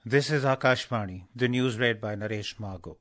This is Akashvani, the news read by Naresh Margo.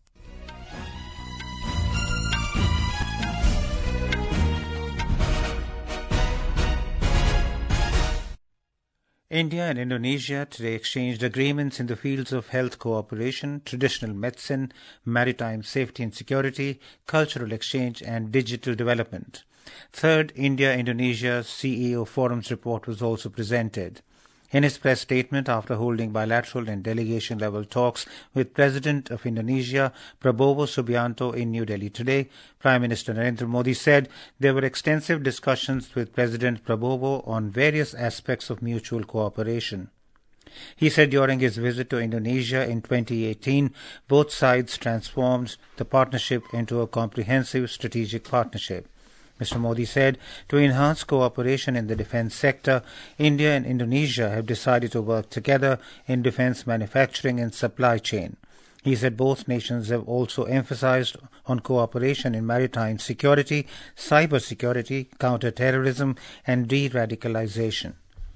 India and Indonesia today exchanged agreements in the fields of health cooperation, traditional medicine, maritime safety and security, cultural exchange, and digital development. Third India-Indonesia CEO Forum's report was also presented. In his press statement after holding bilateral and delegation-level talks with President of Indonesia, Prabowo Subianto, in New Delhi today, Prime Minister Narendra Modi said there were extensive discussions with President Prabowo on various aspects of mutual cooperation. He said during his visit to Indonesia in 2018, both sides transformed the partnership into a comprehensive strategic partnership. Mr. Modi said, to enhance cooperation in the defence sector, India and Indonesia have decided to work together in defence manufacturing and supply chain. He said both nations have also emphasized on cooperation in maritime security, cyber security, counter-terrorism and de-radicalization.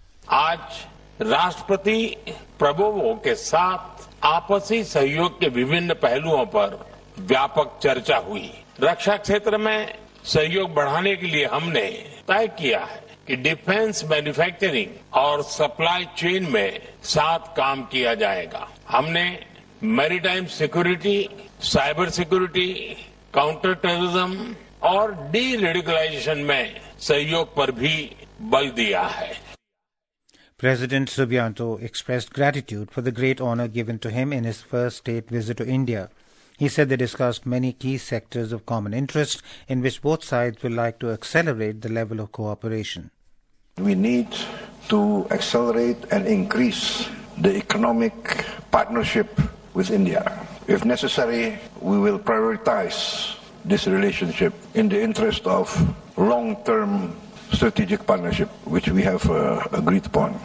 आज राष्ट्रपति Prabowo के साथ आपसी सहयोग के विभिन्न पहलुओं पर व्यापक चर्चा हुई। रक्षा क्षेत्र में सहयोग बढ़ाने के लिए हमने तय किया है कि डिफेंस मैन्युफैक्चरिंग और सप्लाई चेन में साथ काम किया जाएगा। हमने maritime security, cyber security, counter terrorism और डी रेडिकलाइजेशन में सहयोग पर भी बल दिया है। President Subianto expressed gratitude for the great honor given to him in his first state visit to India. He said they discussed many key sectors of common interest in which both sides would like to accelerate the level of cooperation. We need to accelerate and increase the economic partnership with India. If necessary, we will prioritize this relationship in the interest of long-term strategic partnership, which we have agreed upon.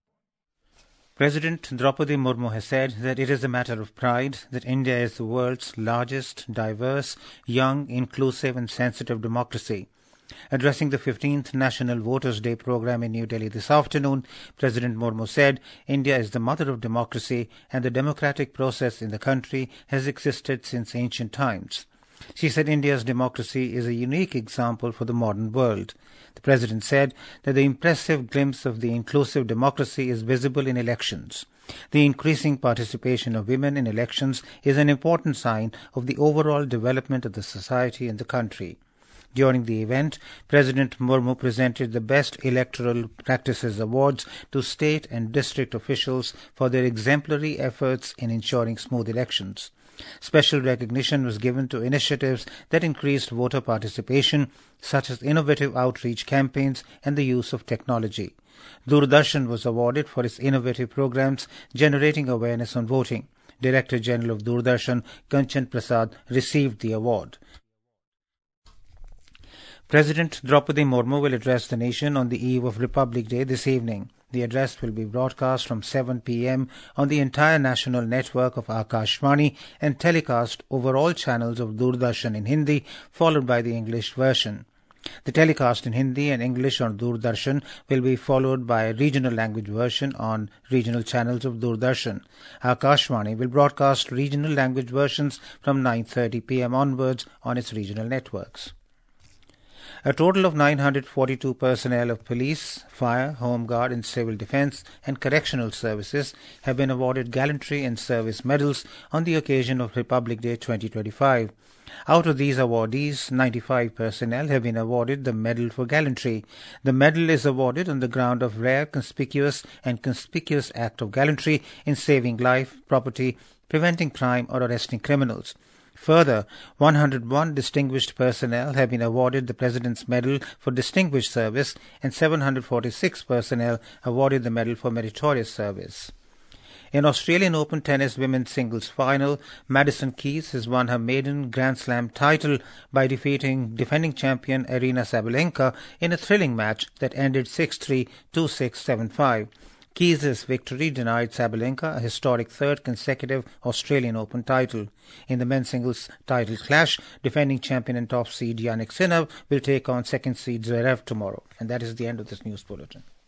President Draupadi Murmu has said that it is a matter of pride that India is the world's largest, diverse, young, inclusive and sensitive democracy. Addressing the 15th National Voters' Day program in New Delhi this afternoon, President Murmu said India is the mother of democracy and the democratic process in the country has existed since ancient times. She said India's democracy is a unique example for the modern world. The President said that the impressive glimpse of the inclusive democracy is visible in elections. The increasing participation of women in elections is an important sign of the overall development of the society and the country. During the event, President Murmu presented the Best Electoral Practices Awards to state and district officials for their exemplary efforts in ensuring smooth elections. Special recognition was given to initiatives that increased voter participation, such as innovative outreach campaigns and the use of technology. Doordarshan was awarded for its innovative programs generating awareness on voting. Director General of Doordarshan, Kanchan Prasad, received the award. President Draupadi Murmu will address the nation on the eve of Republic Day this evening. The address will be broadcast from 7 p.m. on the entire national network of Akashvani and telecast over all channels of Doordarshan in Hindi, followed by the English version. The telecast in Hindi and English on Doordarshan will be followed by a regional language version on regional channels of Doordarshan. Akashvani will broadcast regional language versions from 9:30 p.m. onwards on its regional networks. A total of 942 personnel of police, fire, home guard and civil defence and correctional services have been awarded gallantry and service medals on the occasion of Republic Day 2025. Out of these awardees, 95 personnel have been awarded the Medal for Gallantry. The medal is awarded on the ground of rare, conspicuous act of gallantry in saving life, property, preventing crime or arresting criminals. Further, 101 distinguished personnel have been awarded the President's Medal for Distinguished Service and 746 personnel awarded the Medal for Meritorious Service. In Australian Open Tennis Women's Singles Final, Madison Keys has won her maiden Grand Slam title by defeating defending champion Aryna Sabalenka in a thrilling match that ended 6-3, 2-6, 7-5. Keys' victory denied Sabalenka a historic third consecutive Australian Open title. In the men's singles title clash, defending champion and top seed Yannick Sinner will take on second seed Zverev tomorrow. And that is the end of this news bulletin.